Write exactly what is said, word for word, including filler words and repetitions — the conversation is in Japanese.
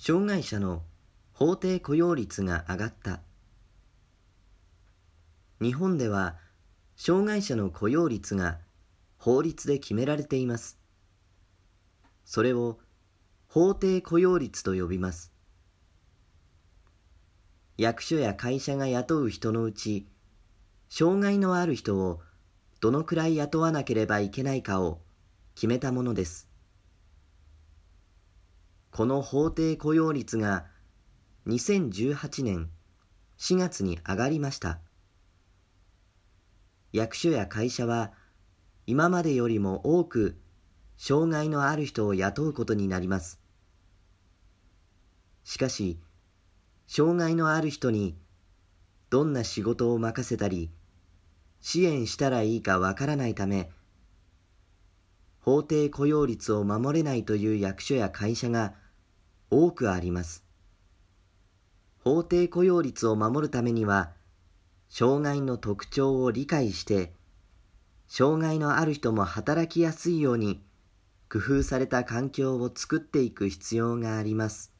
障害者の法定雇用率が上がった。日本では障害者の雇用率が法律で決められています。それを法定雇用率と呼びます。役所や会社が雇う人のうち、障害のある人をどのくらい雇わなければいけないかを決めたものです。この法定雇用率がにせんじゅうはちねんしがつに上がりました。役所や会社は今までよりも多く障害のある人を雇うことになります。しかし、障害のある人にどんな仕事を任せたり支援したらいいかわからないため、法定雇用率を守れないという役所や会社が多くあります。法定雇用率を守るためには、障害の特徴を理解して、障害のある人も働きやすいように工夫された環境を作っていく必要があります。